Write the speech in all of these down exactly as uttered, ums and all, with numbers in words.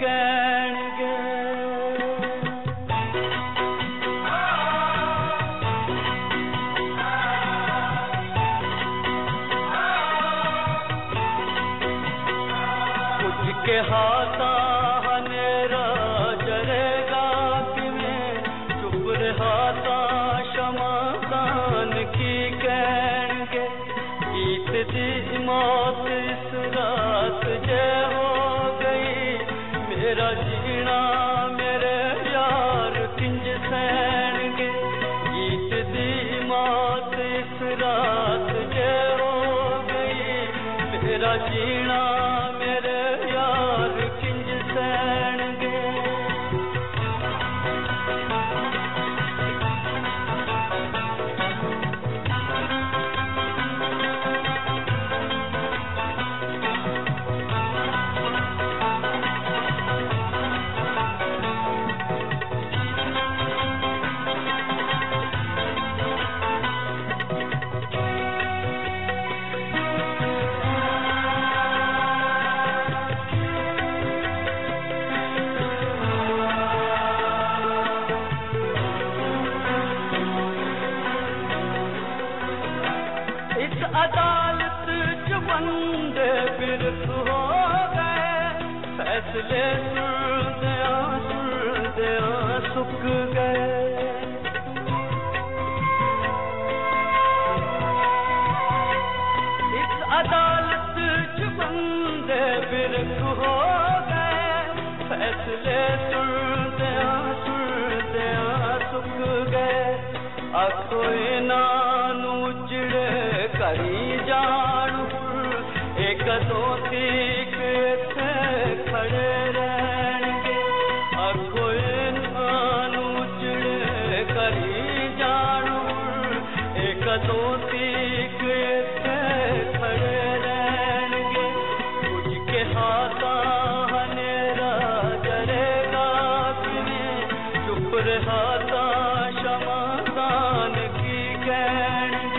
कहणगे। कुछ के हाथा हनेरा जरेगा किवें, चुप रहाता शमादान की कहणगे। गीत दी मौत इस रात जे हो गई, मेरा जीना मेरे यार किंज सहणगे। गीत दी मौत इस रात जे हो गई, मेरा जीना मेरे यार किंज सहणगे। इस अदालत च बंदे बिरख हो गए, फैसले सुनदया सुनदया सुक गए। इस अदालत च बंदे बिरख हो गए, फैसले सुनदया सुनदया सुक गए। आखो इनानू उजड़े करी जान, एक दो तीक इत्थे खड़े रहणगे। आखो इनानू उजड़े करी जान, एक दो तीक इत्थे खड़े रहणगे। कुछ के हाथा हनेरा जरेगा किवें, चुप रहाता शमादान की कहणगे।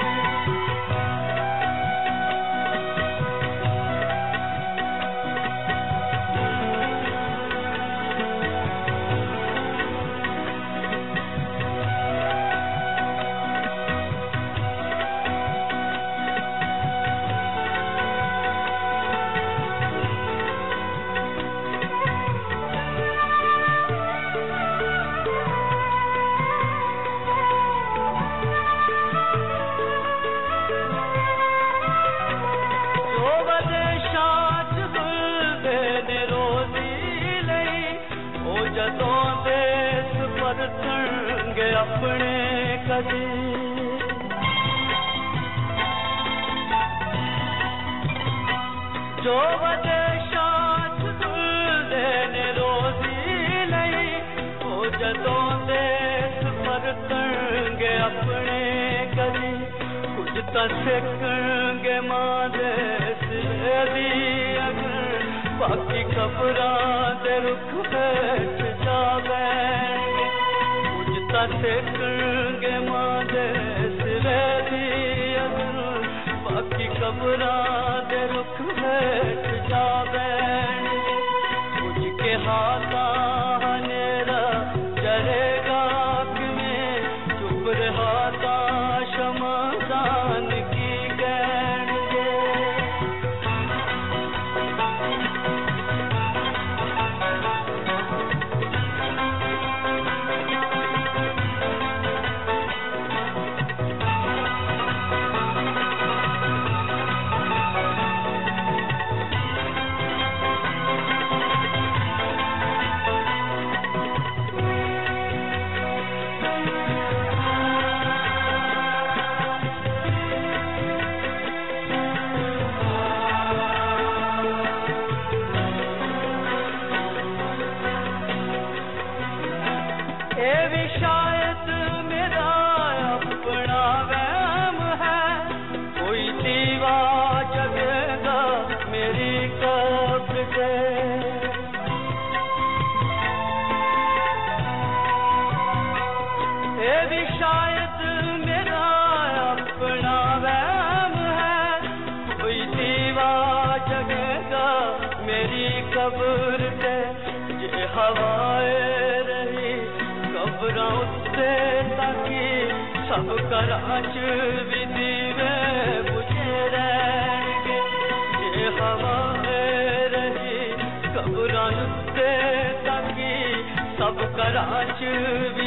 जदों देश परतणगे अपने कदी, जो विदेशां च तुलदे ने रोजी लई, ओ जदों देश परतणगे अपने कदी। कुछ तां सिखणगे मां दे सिरे दी अगर, बाकी खबरां दे रुख हेठ जा बैणगे। कुछ तां सिखणगे मां दे सिरे दी अगर, बाकी खबरां दे रुख हेठ जा बैणगे। कुछ के हाथा हनेरा जरेगा किवें, चुप रहाता शमादान की कहणगे। ये भी शायद मेरा अपना वहम है, कोई दीवा जगेगा मेरी कब्र से। ये भी शायद मेरा अपना वहम है, कोई दीवा जगेगा मेरी कब्र से। हवाए रही कब्रां उत्ते ताकि सब घरां च भी दीवे बुझे रहणगे जे हवाए रही कब्रां उत्ते ताकि सब घरां च भी